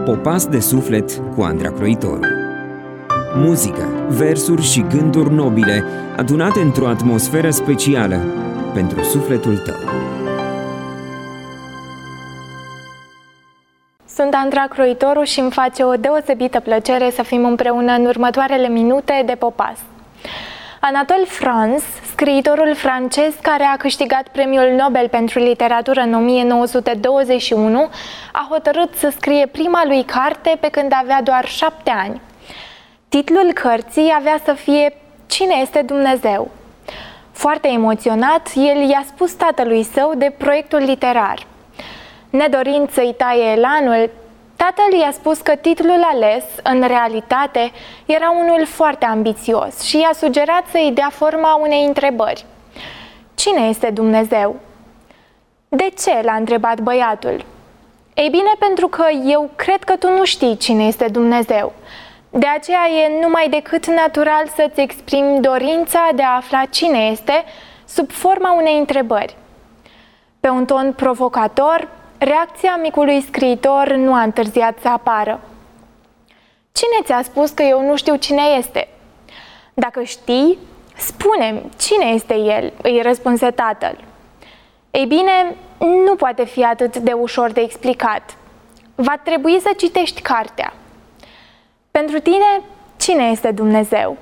Popas de suflet cu Andra Croitoru. Muzică, versuri și gânduri nobile adunate într-o atmosferă specială pentru sufletul tău. Sunt Andra Croitoru și îmi face o deosebită plăcere să fim împreună în următoarele minute de Popas. Anatole France, scriitorul francez care a câștigat Premiul Nobel pentru literatură în 1921, a hotărât să scrie prima lui carte pe când avea doar 7 ani. Titlul cărții avea să fie Cine este Dumnezeu? Foarte emoționat, el i-a spus tatălui său de proiectul literar. Nedorind să-i taie elanul, tatăl i-a spus că titlul ales, în realitate, era unul foarte ambițios și i-a sugerat să-i dea forma unei întrebări. Cine este Dumnezeu? De ce? L-a întrebat băiatul. Ei bine, pentru că eu cred că tu nu știi cine este Dumnezeu. De aceea e numai decât natural să-ți exprimi dorința de a afla cine este sub forma unei întrebări. Pe un ton provocator, reacția micului scriitor nu a întârziat să apară. Cine ți-a spus că eu nu știu cine este? Dacă știi, spune-mi cine este el, îi răspunse tatăl. Ei bine, nu poate fi atât de ușor de explicat. Va trebui să citești cartea. Pentru tine, cine este Dumnezeu?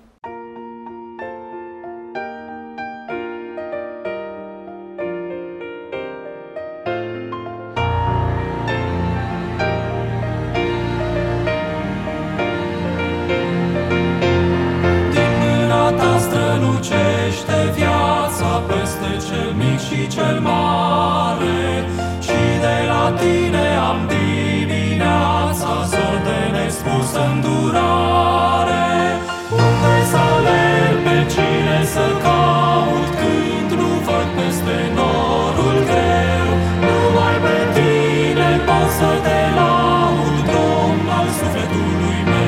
Strălucește viața peste cel mic și cel mare, și de la tine am dimineața zor de nespus îndurare. Unde să alerg, pe cine să caut, când nu văd peste norul greu? Numai pe tine pot să te laud, Domn al sufletului meu.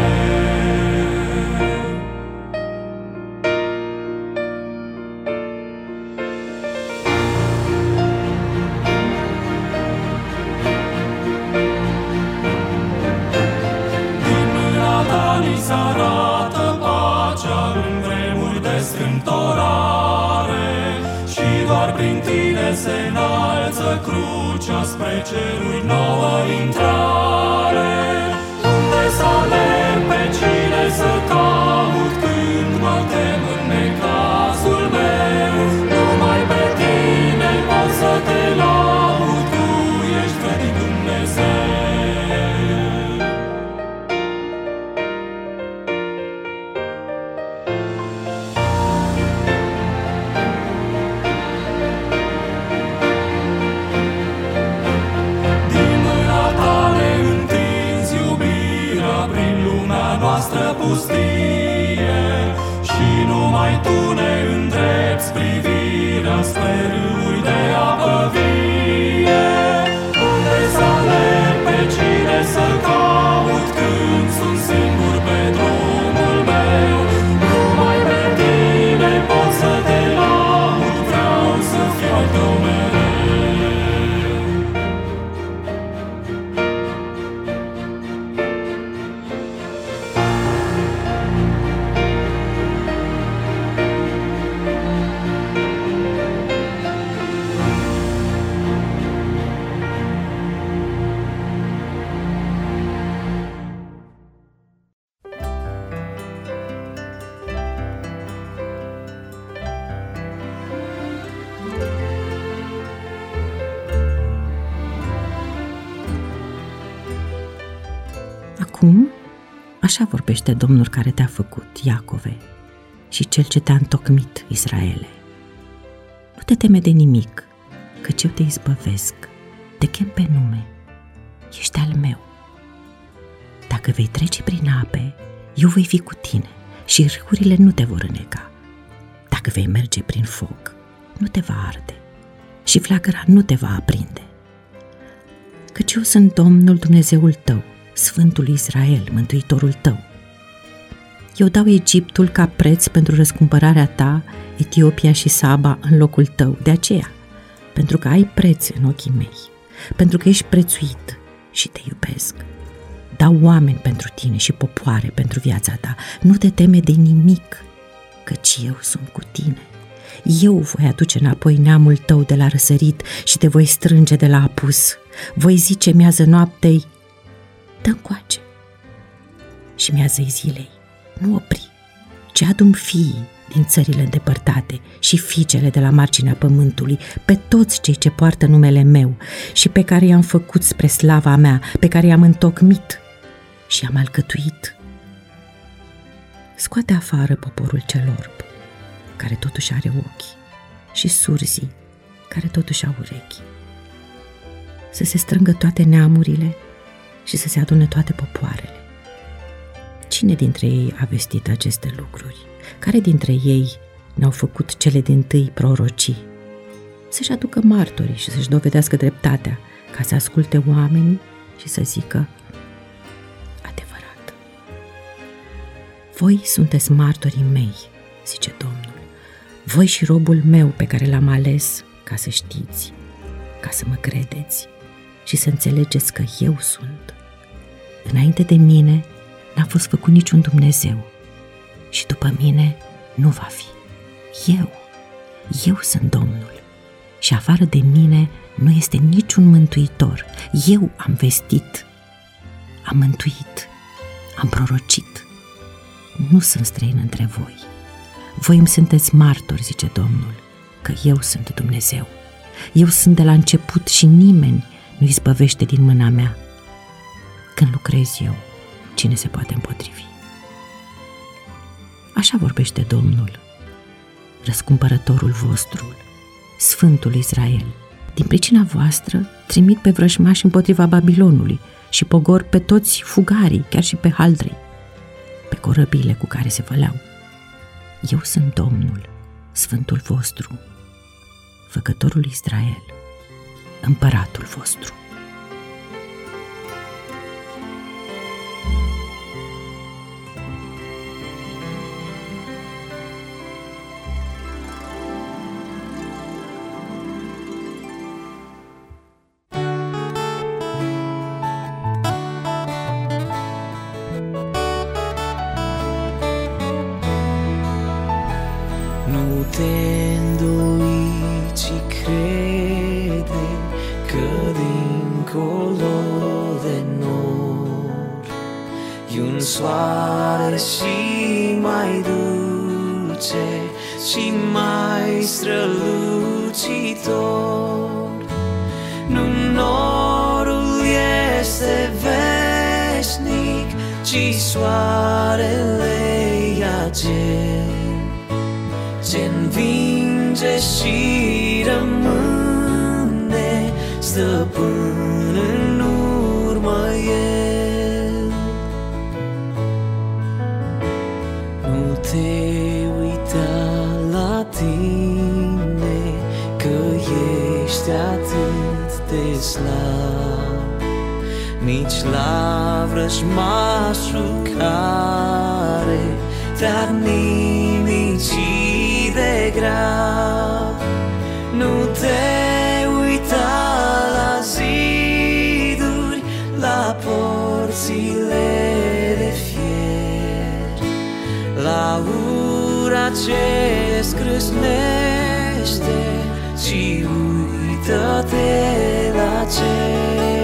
Se arată pacea în vremuri de strâmtorare, și doar prin tine se înalță crucea spre ceruri nouă intrare. Unde să alerg, pe cine să caut, când mă tem în necazul meu? Numai pe tine pot să te laud, tu ești vrednic Dumnezeu. Noastră pustie, și numai tu ne îndrepți privirea spre râuri de apă vie. Unde să alerg, pe cine să caut, când sunt singur pe drumul meu? Numai pe tine pot să te laud, vreau să fiu al tău mereu. Acum, așa vorbește Domnul care te-a făcut, Iacove, și Cel ce te-a întocmit, Israele. Nu te teme de nimic, căci eu te izbăvesc, te chem pe nume, ești al meu. Dacă vei trece prin ape, eu voi fi cu tine și râurile nu te vor îneca. Dacă vei merge prin foc, nu te va arde și flacăra nu te va aprinde. Căci eu sunt Domnul Dumnezeul tău, Sfântul Israel, Mântuitorul tău. Eu dau Egiptul ca preț pentru răscumpărarea ta, Etiopia și Saba în locul tău, de aceea, pentru că ai preț în ochii mei, pentru că ești prețuit și te iubesc. dau oameni pentru tine și popoare pentru viața ta. Nu te teme de nimic, căci eu sunt cu tine. Eu voi aduce înapoi neamul tău de la răsărit și te voi strânge de la apus. Voi zice miază noaptei, dă încoace, și miază-i zilei, nu opri, ci adu-mi fiii din țările îndepărtate și fiicele de la marginea pământului, pe toți cei ce poartă numele meu și pe care i-am făcut spre slava mea, pe care i-am întocmit și i-am alcătuit. Scoate afară poporul cel orb, care totuși are ochi, și surzii, care totuși au urechi. Să se strângă toate neamurile și să se adune toate popoarele. Cine dintre ei a vestit aceste lucruri? Care dintre ei ne-au făcut cele dintâi prorocii? Să-și aducă martorii și să-și dovedească dreptatea, ca să asculte oamenii și să zică adevărat. Voi sunteți martorii mei, zice Domnul, voi și robul meu pe care l-am ales, ca să știți, ca să mă credeți și să înțelegeți că eu sunt. Înainte de mine n-a fost făcut niciun Dumnezeu și după mine nu va fi. Eu sunt Domnul și afară de mine nu este niciun mântuitor. Eu am vestit, am mântuit, am prorocit. Nu sunt străin între voi. Voi îmi sunteți martori, zice Domnul, că eu sunt Dumnezeu. Eu sunt de la început și nimeni nu izbăvește din mâna mea. Când lucrez eu, cine se poate împotrivi? Așa vorbește Domnul, răscumpărătorul vostru, Sfântul Israel. Din pricina voastră trimit pe vrăjmași împotriva Babilonului și pogor pe toți fugarii, chiar și pe haldrii, pe corăbiile cu care se văleau. Eu sunt Domnul, Sfântul vostru, Făcătorul Israel, Împăratul vostru. Nu te îndoi, ci crede că dincolo de nor e un soare și mai dulce și mai strălucitor. Nu norul este veșnic, ci soarele e acel ce învinge și rămâne stăpân în urmă el. Nu te uita la tine, că ești atât de slab, nici la vrăjmașul care te-ar nimici de grav. Nu te uita la ziduri, la porțile de fier, la ura ce scrâșnește, ci uită-te la cer.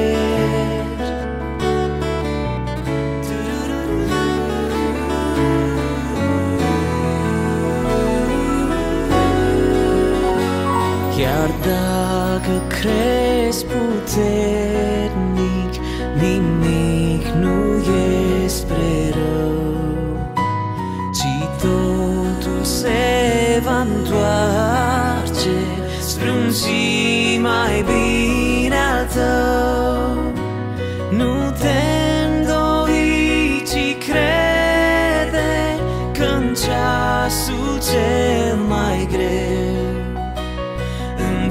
Chiar dacă crezi puternic, nimic nu e spre rău, ci totul se va întoarce spre un zi mai bine al tău. Nu te îndoi, ci crede că-n ceasul cel mai greu, în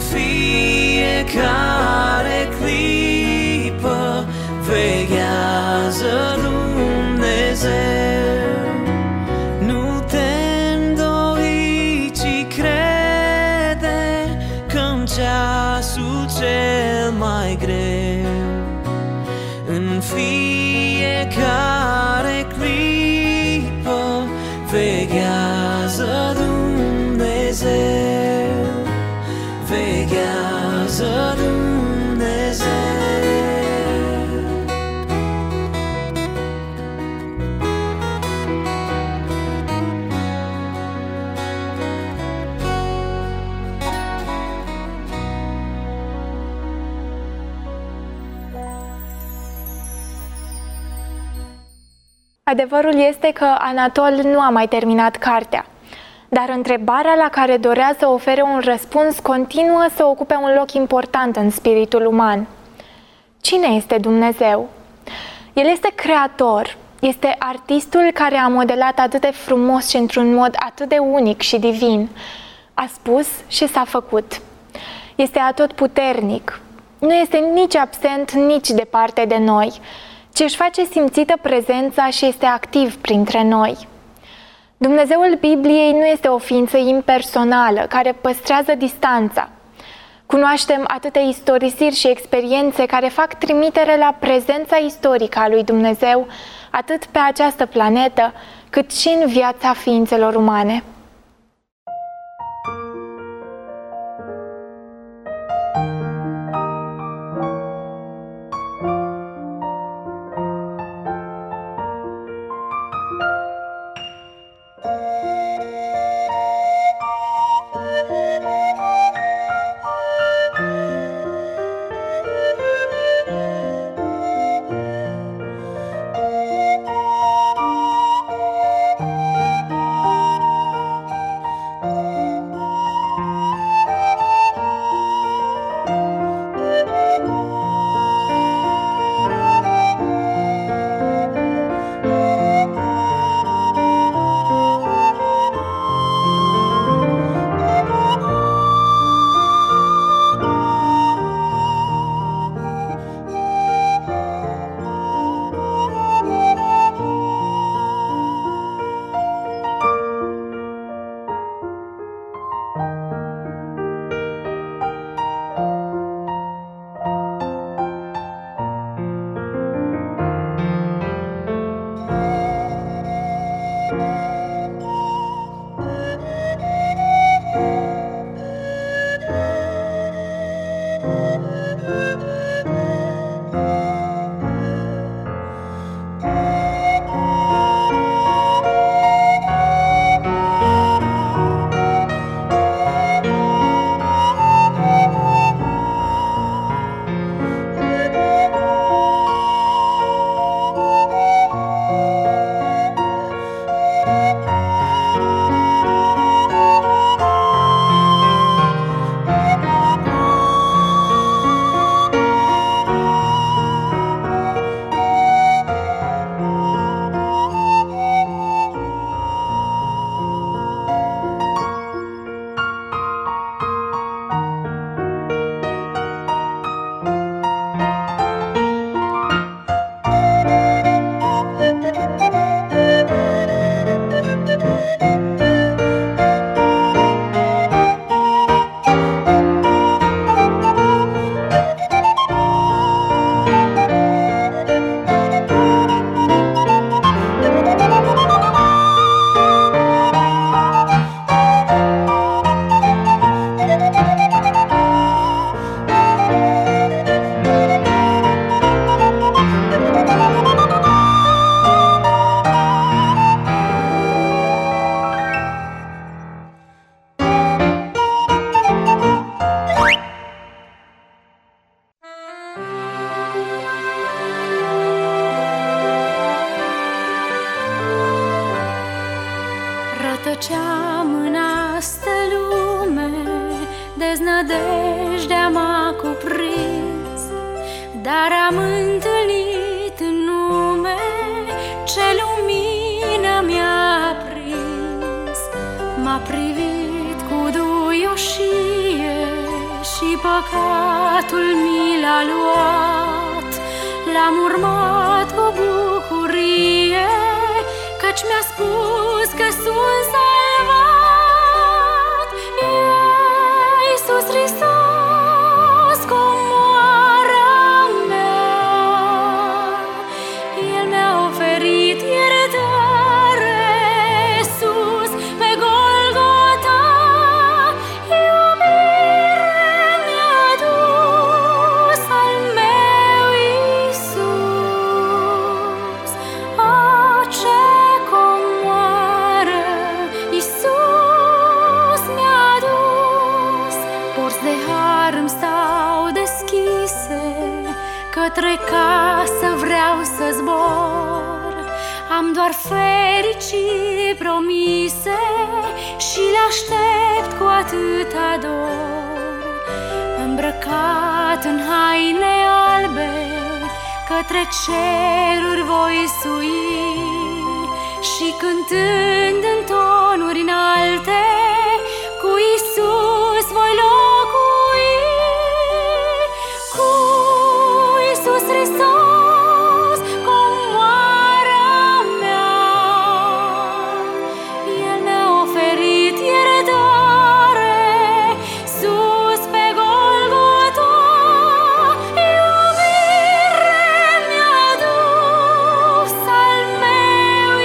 fiecare clipă veghează Dumnezeu. Nu te îndoi, ci crede că-n ceasul cel mai greu, în fiecare fiecare clipă veghează Dumnezeu, veghează Dumnezeu. Adevărul este că Anatol nu a mai terminat cartea, dar întrebarea la care dorea să ofere un răspuns continuă să ocupe un loc important în spiritul uman. Cine este Dumnezeu? El este creator, este artistul care a modelat atât de frumos și într-un mod atât de unic și divin. A spus și s-a făcut. Este atotputernic. Nu este nici absent, nici departe de noi, ci își face simțită prezența și este activ printre noi. Dumnezeul Bibliei nu este o ființă impersonală care păstrează distanța. Cunoaștem atâtea istorisiri și experiențe care fac trimitere la prezența istorică a lui Dumnezeu, atât pe această planetă, cât și în viața ființelor umane. Rătăceam în astă lume, deznădejdea m-a cuprins, dar am întâlnit în nume ce lumină mi-a prins. M-a privit cu duioșie și păcatul mi l-a luat. L-am urmat cu bucurie, căci mi-a spus că sunt salvat. Iisus Hristos, comoara mea, Am doar fericiri promise și le aștept cu atâta dor. Îmbrăcat în haine albe, către ceruri voi sui și cântând în tonuri înalte, cu Iisus voi locui. Cu Iisus Hristos, comoara mea, El mi-a oferit iertare sus pe Golgota. Iubire mi-a dus al meu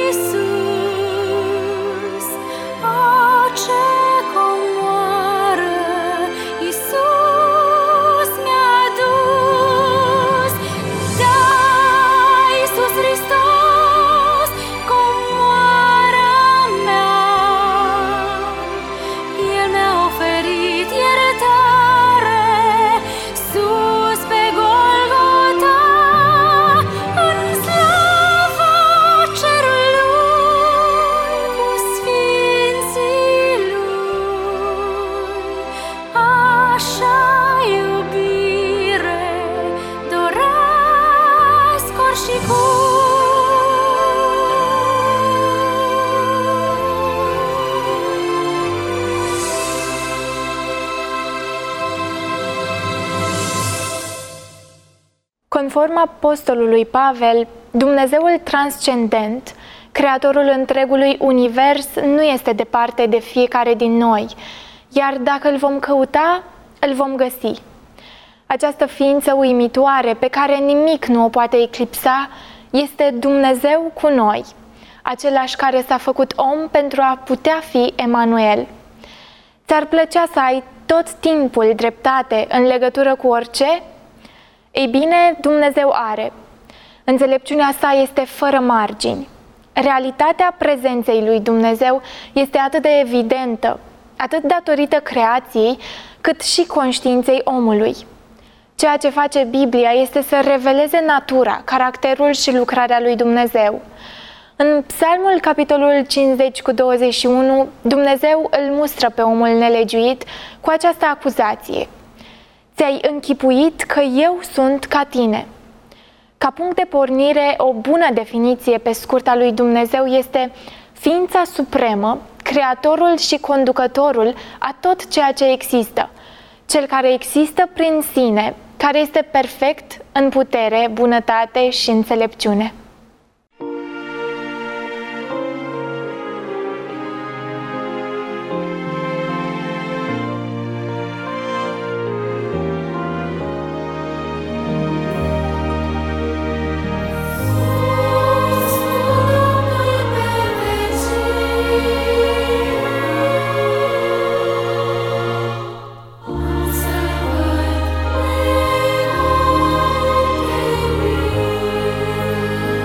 Iisus. Ce comoară Iisus mi-a dus. Da, Iisus Hristos, comoara mea, El mi-a oferit iertare sus pe Golgota. În slava cerului cu sfinții Lui, așa iubire doresc oricum. Conform apostolului Pavel, Dumnezeul transcendent, creatorul întregului univers, nu este departe de fiecare din noi, iar dacă îl vom căuta, îl vom găsi. Această ființă uimitoare, pe care nimic nu o poate eclipsa, este Dumnezeu cu noi, același care s-a făcut om pentru a putea fi Emanuel. Ți-ar plăcea să ai tot timpul dreptate în legătură cu orice? Ei bine, Dumnezeu are. Înțelepciunea sa este fără margini. Realitatea prezenței lui Dumnezeu este atât de evidentă, atât datorită creației, cât și conștiinței omului. Ceea ce face Biblia este să reveleze natura, caracterul și lucrarea lui Dumnezeu. În Psalmul, capitolul 50:21, Dumnezeu îl mustră pe omul nelegiuit cu această acuzație: ți-ai închipuit că eu sunt ca tine. Ca punct de pornire, o bună definiție pe scurt a lui Dumnezeu este ființa supremă, creatorul și conducătorul a tot ceea ce există, cel care există prin sine, care este perfect în putere, bunătate și înțelepciune. Să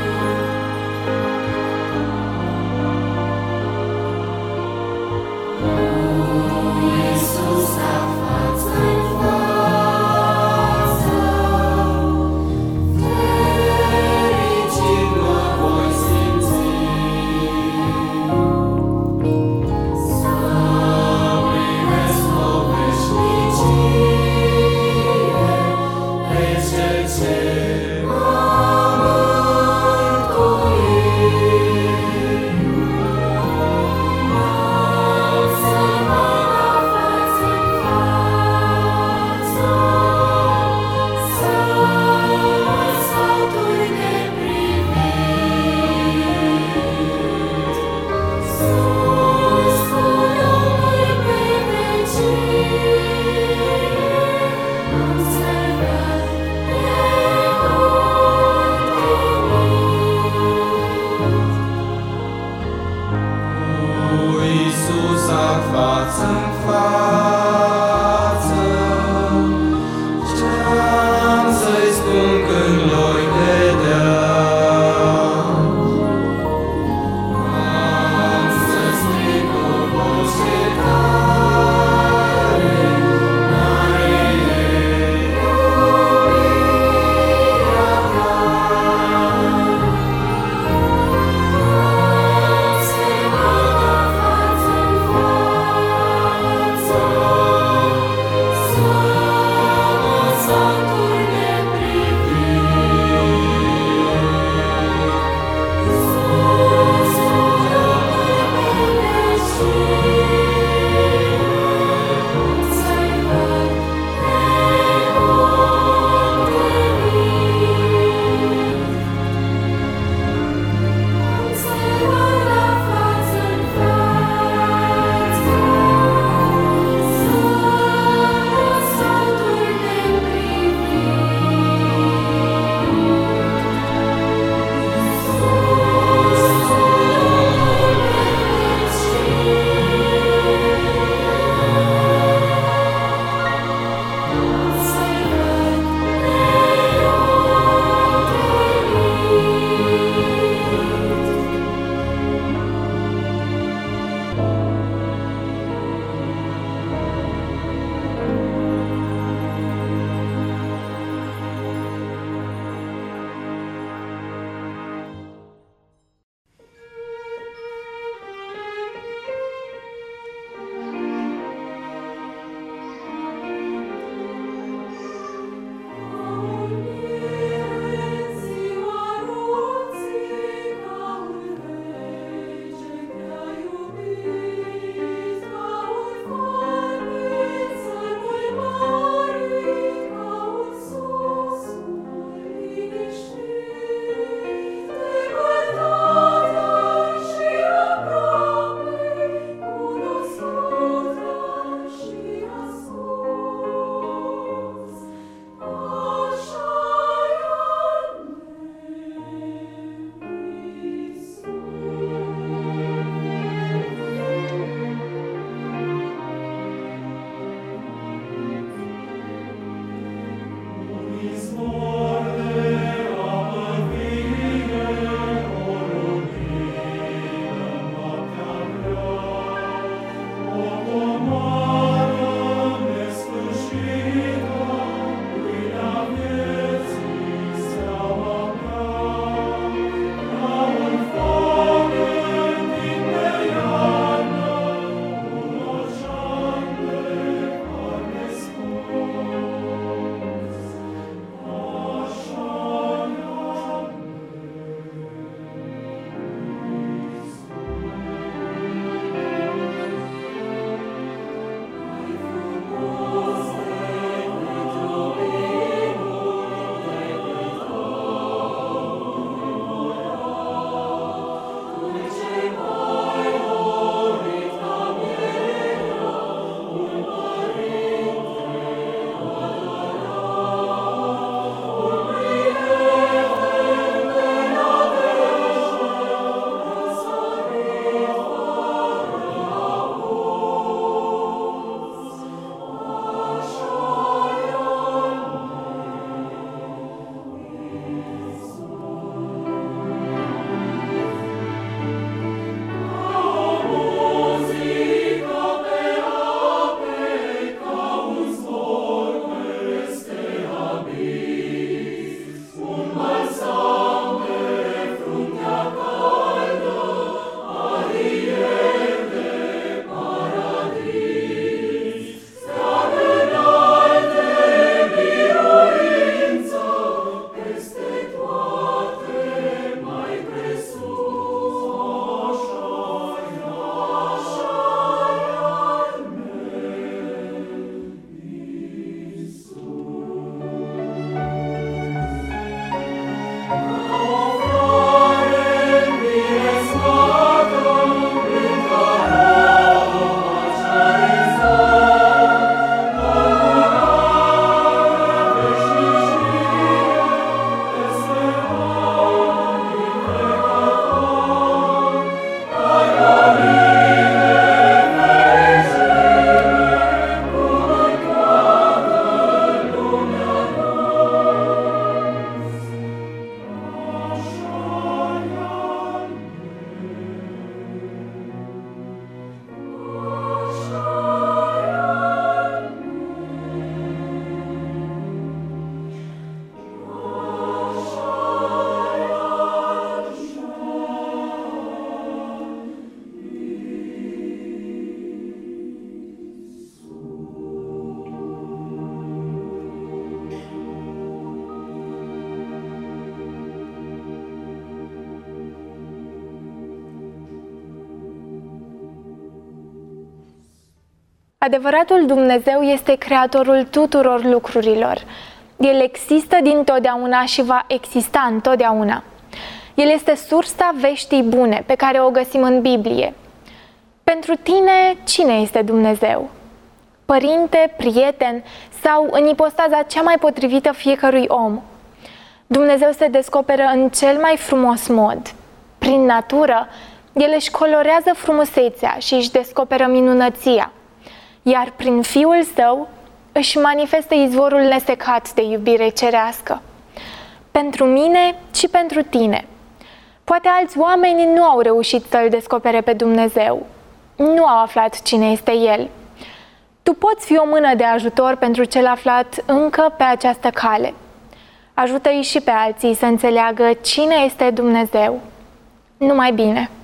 Adevăratul Dumnezeu este creatorul tuturor lucrurilor. El există dintotdeauna și va exista întotdeauna. El este sursa veștii bune pe care o găsim în Biblie. Pentru tine, cine este Dumnezeu? Părinte, prieten sau în ipostaza cea mai potrivită fiecărui om? Dumnezeu se descoperă în cel mai frumos mod. Prin natură, El își colorează frumusețea și își descoperă minunăția, iar prin Fiul Său își manifestă izvorul nesecat de iubire cerească. Pentru mine și pentru tine. Poate alți oameni nu au reușit să-L descopere pe Dumnezeu. Nu au aflat cine este El. Tu poți fi o mână de ajutor pentru cel aflat încă pe această cale. Ajută-i și pe alții să înțeleagă cine este Dumnezeu. Numai bine!